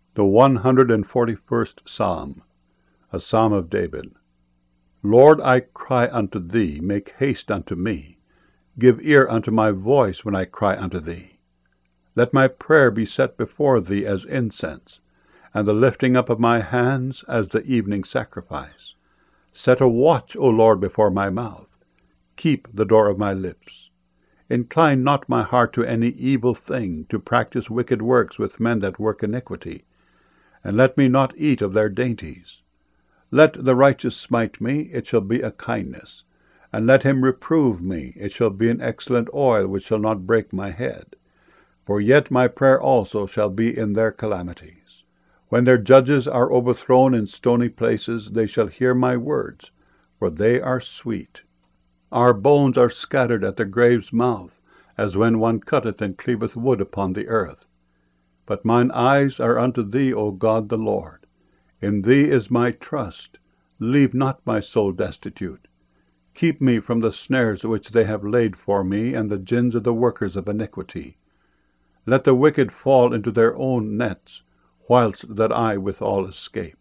The 141st Psalm, a Psalm of David. Lord, I cry unto thee, make haste unto me. Give ear unto my voice when I cry unto thee. Let my prayer be set before thee as incense, and the lifting up of my hands as the evening sacrifice. Set a watch, O Lord, before my mouth. Keep the door of my lips. Incline not my heart to any evil thing, to practice wicked works with men that work iniquity. And let me not eat of their dainties. Let the righteous smite me, it shall be a kindness. And let him reprove me, it shall be an excellent oil which shall not break my head. For yet my prayer also shall be in their calamities. When their judges are overthrown in stony places, they shall hear my words, for they are sweet. Our bones are scattered at the grave's mouth, as when one cutteth and cleaveth wood upon the earth. But mine eyes are unto thee, O God the Lord. In thee is my trust. Leave not my soul destitute. Keep me from the snares which they have laid for me, and the gins of the workers of iniquity. Let the wicked fall into their own nets, whilst that I withal escape.